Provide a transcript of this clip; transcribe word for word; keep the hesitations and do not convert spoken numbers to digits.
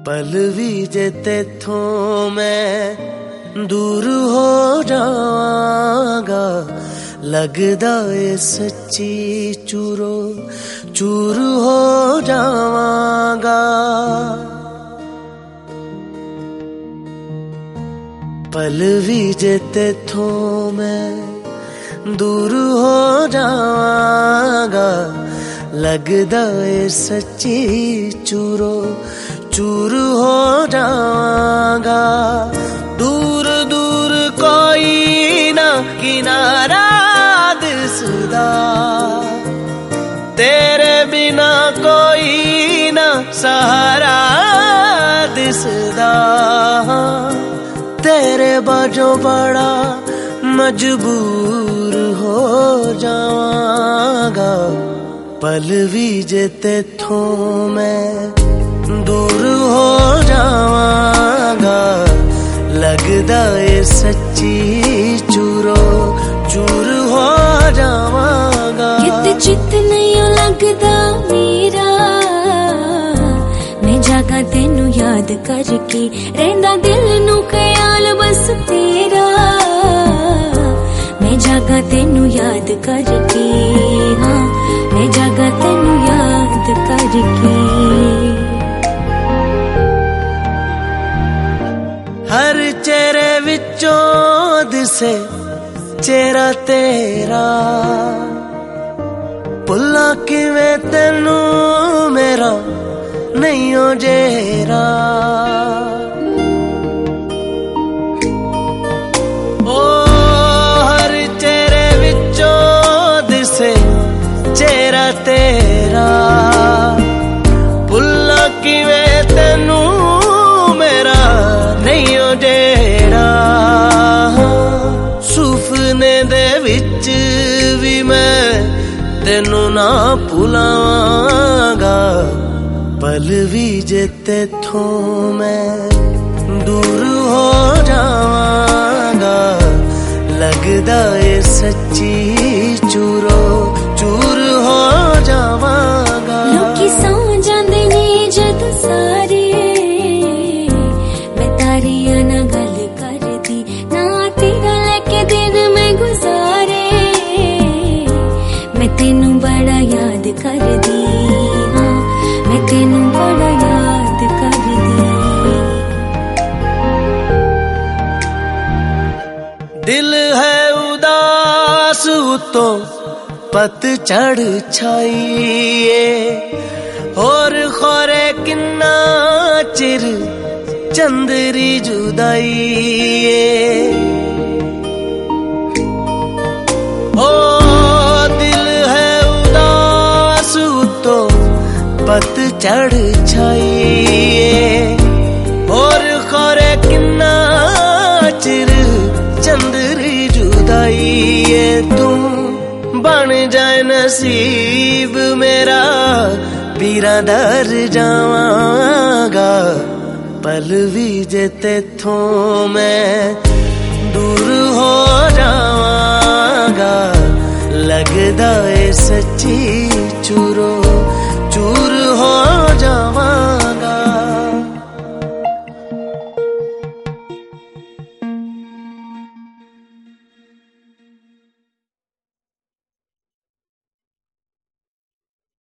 पल भी जे तेथों मैं दूर हो जावांगा, लगदा ए सच्ची चूरो चूर हो जावांगा। पल भी जे तेथों मैं दूर हो जावांगा, लगदा ए सच्ची चूरो चूर हो जावांगा। दूर दूर कोई ना किनारा दिसदा, तेरे बिना कोई ना सहारा दिसदा। तेरे बाजों बड़ा मजबूर हो जावांगा, पल भी जे तेथों मैं दूर हो जावांगा, लगदा ए सच्ची चूरो चूर हो जावांगा। कित चित नहीं लगदा मेरा, मैं जागा तेनू याद करके, रहंदा दिल नू ख्याल बस तेरा। मैं जागा तेनू याद करके, हाँ मैं जागा तेनू याद करके। हर चेहरे विचों दिसे चेहरा तेरा, भुला किवें तेनू मेरा नहीं हो जेरा। ओ हर चेहरे विचों दिसे चेहरा तेरा, भुला किवें तेनू मेरा नहीं हो जेरा। सुपने दे विच भी मैं तेनू ना भुलावांगा, पल भी जे तेथों मैं दूर हो जावांगा, लगदा ए सच्ची चूरो चूर हो जावांगा। लोकी सौ जांदे ने जद सारे, मैं तारिया ना गल करदी, ना तेरा लेके दिन मैं गुजारे। मैं तेनू बड़ा याद करदी, हाँ मैं तेनू बड़ा याद करदी। दिल है उदास उतो पतझड़ छाईए, और खोरे किन्ना चिर चंदरी जुदाईए। ओ दिल है उदास उतो पतझड़ छाईए, और खोरे किन्ना चिर चंदरी जुदाईए। तू बन जाए नसीब मेरा, पीरा दर जावांगा, पल भी जे तेथों मैं दूर हो जावांगा, लगदा ए सच्ची चूरो